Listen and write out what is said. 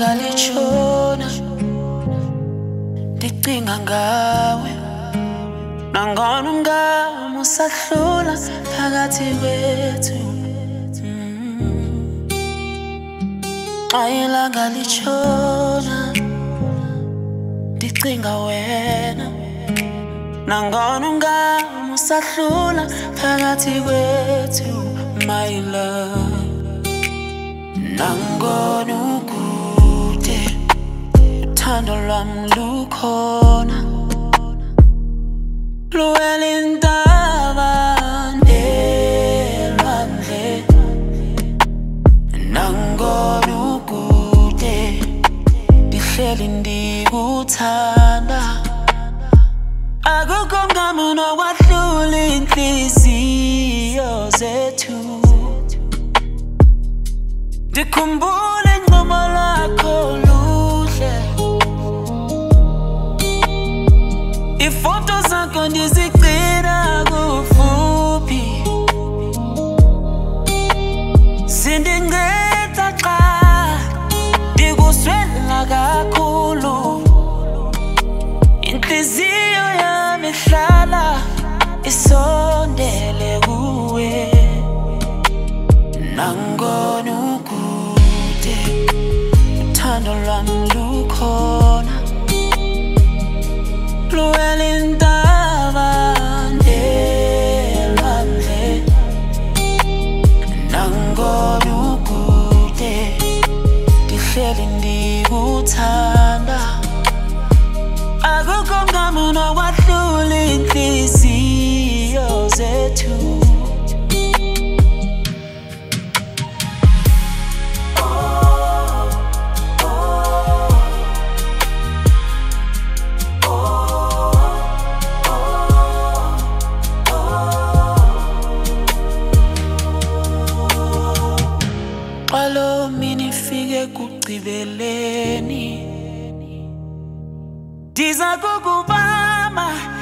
ilanga litshona ndicinga ngawe nangona umngamo usahlula phakathi kwethu xa ilanga litshona ndicinga wena nangona umngamo usahlula phakathi kwethu my love nangona ukude uthando lwami lukhona luwela intaba nelwandle nangona ukude ndihleli ndikuthanda akukho mngamo nokwahlula inhliziyo zethu ndikhumbule inqumo lakho luhle ifoto zakho ndizigcina kufuphi zindinceda xa ndikuswela kakhulu inhliziyo yami ihlala isondele kuwe nangona ukude uthando lwami lukhona luwela intaba nelwandle nangona ukude ndihleli ndikuthanda akukho mngamo nokwahlula inhliziyo zethu Xalo mini fike kugqibeleni ndiza kukubamba